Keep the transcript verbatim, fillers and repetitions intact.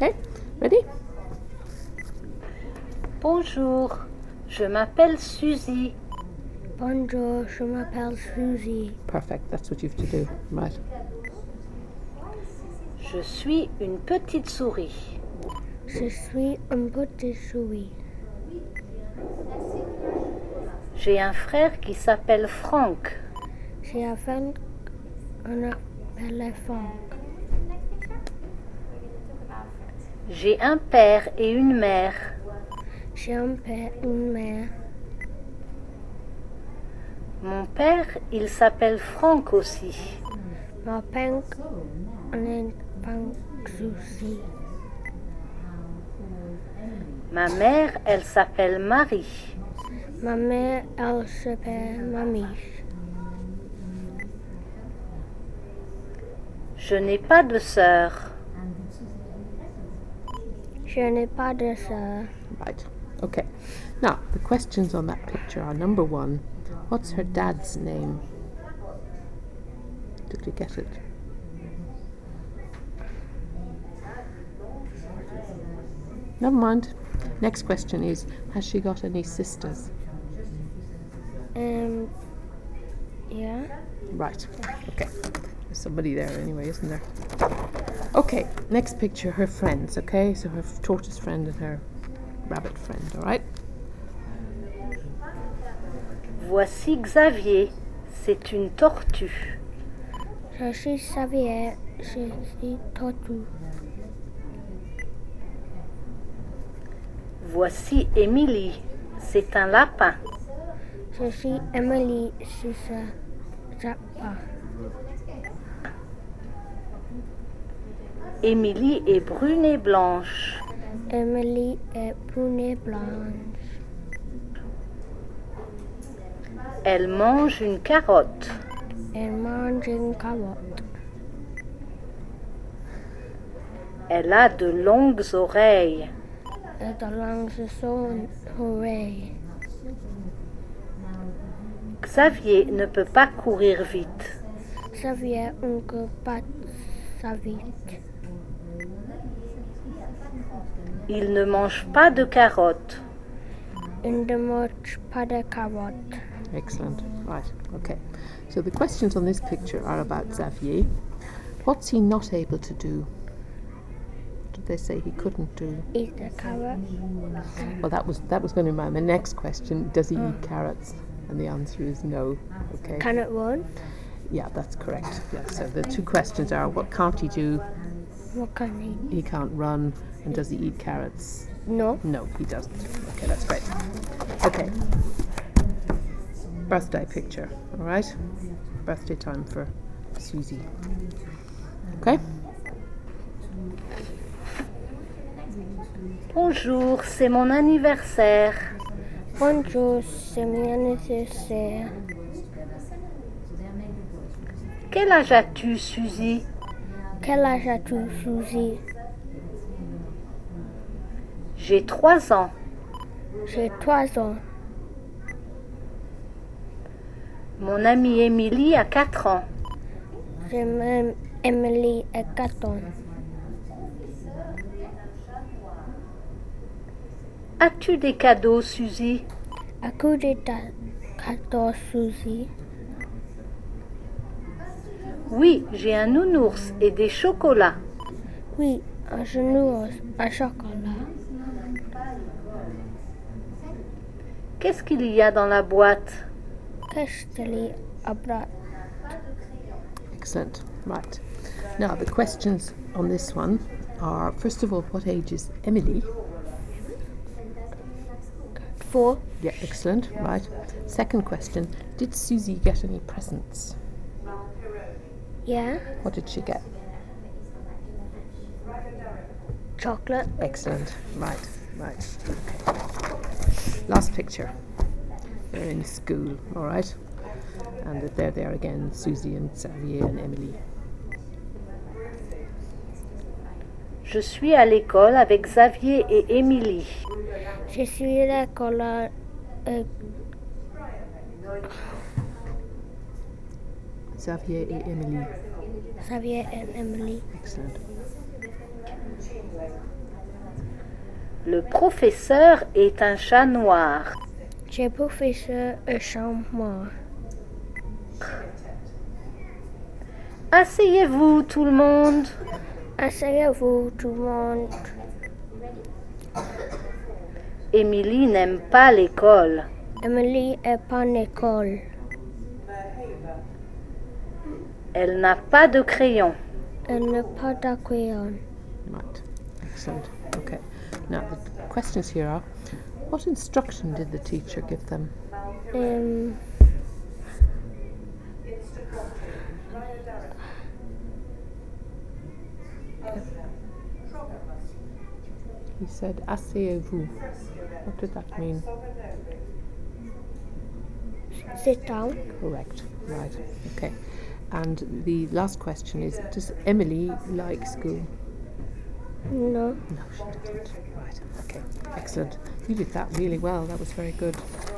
Okay, ready? Bonjour, je m'appelle Suzy. Bonjour, je m'appelle Suzy. Perfect, that's what you have to do. Right. Je suis une petite souris. Je suis une petite souris. J'ai un frère qui s'appelle Franck. J'ai un frère qu'on appelle Franck. J'ai un père et une mère. J'ai un père et une mère. Mon père, il s'appelle Franck aussi. Mon père, on est Franck aussi. Ma mère, elle s'appelle Marie. Ma mère, elle s'appelle Mamie. Je n'ai pas de sœur. Je n'ai pas de sœur. Right. Okay. Now, the questions on that picture are number one, what's her dad's name? Did you get it? Never mind. Next question is, has she got any sisters? Um, yeah. Right. Okay. There's somebody there anyway, isn't there? Okay. Next picture, her friends, okay? So her f- tortoise friend and her rabbit friend, all right? Voici Xavier. C'est une tortue. Je suis Xavier. Je suis tortue. Voici Émilie. C'est un lapin. Je suis Emily. Je suis Zappa. Émilie est brune et blanche. Emily est brune et blanche. Elle mange une carotte. Elle mange une carotte. Elle a de longues oreilles. Elle a de longues oreilles. Xavier ne peut pas courir vite. Xavier ne peut pas ça vite. Il ne mange pas de carottes. Il ne mange pas de carottes. Excellent. Right. Okay. So the questions on this picture are about Xavier. What's he not able to do? Did they say he couldn't do? Eat the carrot. Well, that was that was going to be my, my next question. Does he eat carrots? And the answer is no. Okay. Can it run? Yeah, that's correct. Yeah. So the two questions are: what can't he do? What can he? He can't run. And does he eat carrots? No. No, he doesn't. Okay, that's great. Okay. Birthday picture. All right. Birthday time for Suzy. Okay. Bonjour, c'est mon anniversaire. Bonjour, c'est mon anniversaire. Quel âge as-tu, Suzy? Quel âge as-tu, Suzy? J'ai trois ans. J'ai trois ans. Mon amie Émilie a quatre ans. J'ai même Emily à quatre ans. As-tu des cadeaux, Suzy? As-tu des cadeaux, Suzy? Oui, j'ai un nounours et des chocolats. Oui, un genou à chocolat. Qu'est-ce qu'il y a dans la boîte? Qu'est-ce qu'il y a à boîte? Excellent. Right. Now the questions on this one are: first of all, what age is Emily? Four. Yeah, excellent. Right. Second question: did Suzy get any presents? Yeah. What did she get? Chocolate. Excellent. Right. Right. Okay. Last picture. They're in school. All right. And there they are again: Suzy and Xavier and Emily. Je suis à l'école avec Xavier et Émilie. Je suis à l'école avec Xavier et Emily. Xavier et Emily. Excellent. Le professeur est un chat noir. Le professeur est un chat noir. Asseyez-vous tout le monde. Asseyez-vous tout le monde. Émilie n'aime pas l'école. Emily est pas à l'école. Elle n'a pas de crayon. Elle n'a pas de crayon. Right, excellent. Okay, now the questions here are, what instruction did the teacher give them? Um, He said, asseyez-vous. What did that mean? sit down. Correct, right, okay. And the last question is, does Emily like school? No. No, she doesn't. Right, okay, excellent. You did that really well, that was very good.